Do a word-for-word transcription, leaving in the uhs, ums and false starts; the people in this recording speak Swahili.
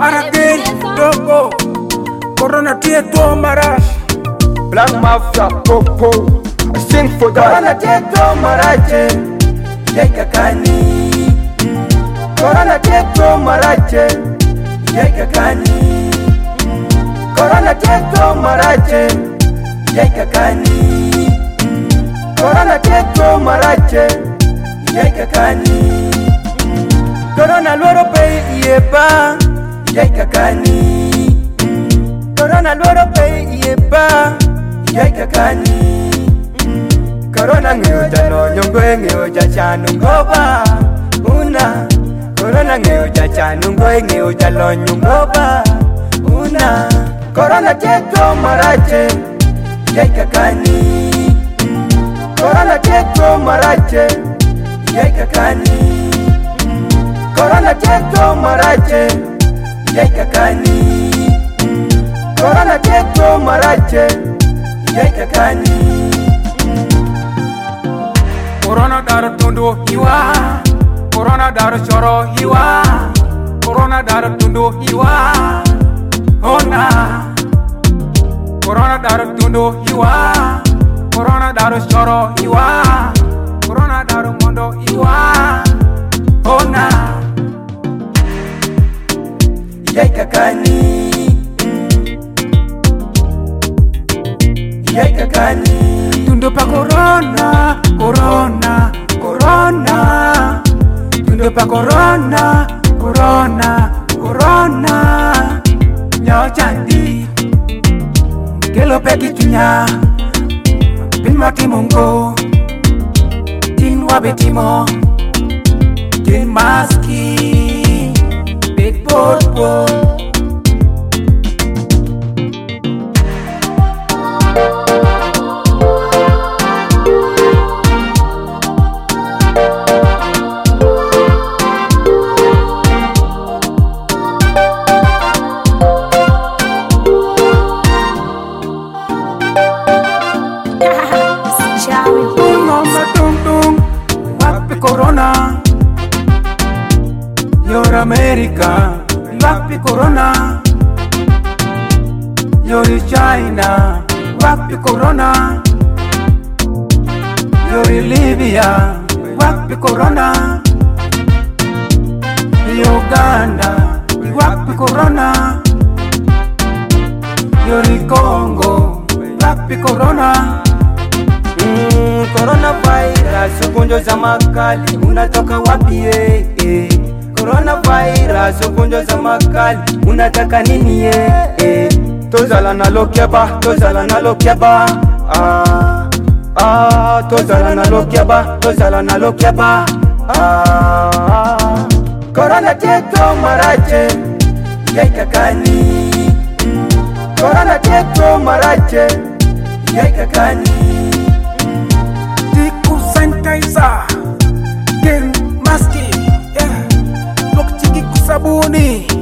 Aragin, Dogo, Corona Tieto Marash, Black Mafia, Popo, I sing for that. Corona Tieto Marache, Yeka Kani. Corona Tieto Marache, Yeka Kani. Corona Tieto Marache, Yeka Kani. Corona Tieto Marache, Yeka Kani. Corona Loro Pay Yepa, Yeka Kani. Corona Loro Pay Yepa, Yeka Kani. Corona ngeo jano nyongwe ngeo jachanu ngoba una. Corona ngeo jachanu ngwe ngeo jalo nyongoba una. Corona Tieto Marache, Yeka Kani. Corona Tieto Marache, Yeka Kani. Corona Tieto Marache, Yeka Kani. Corona Tieto Marache, Yeka Kani. Corona Daro Tundo Hiwa, Corona Daro Choro Hiwa, Corona Daro Tundo Hiwa, Ona. Corona Daro Tundo Hiwa, Corona Daro Choro Hiwa, Corona Daro Mondo Hiwa, Ona. Yeka Kani. Yeka Kani. Tundo pa Corona, Corona, Corona. Tundo pa Corona, Corona, Corona. Nyao chandi, kelo peki tunya. Bin mati mungo, tin wabetimo, tin maski, big bobo. Corona, you're America, wapi Corona, you're China, wapi Corona, you're Libya, wapi Corona, Uganda, wapi Corona, you're Congo, wapi Corona. Mm, coronavirus, ugonjwa za makali, unatoka wapi eh, eh. Coronavirus, ugonjwa za makali, unataka nini eh, eh. Tozala na lokiaba, tozala na lokiaba. Ah, ah, tozala na lokiaba, tozala na lokiaba. Ah, Corona Tieto Marache, Yeka Kani. Corona Tieto Marache, Yeka Kani. Tiku sanitizer, gen maski, yeah. Lok chiki kusabuni.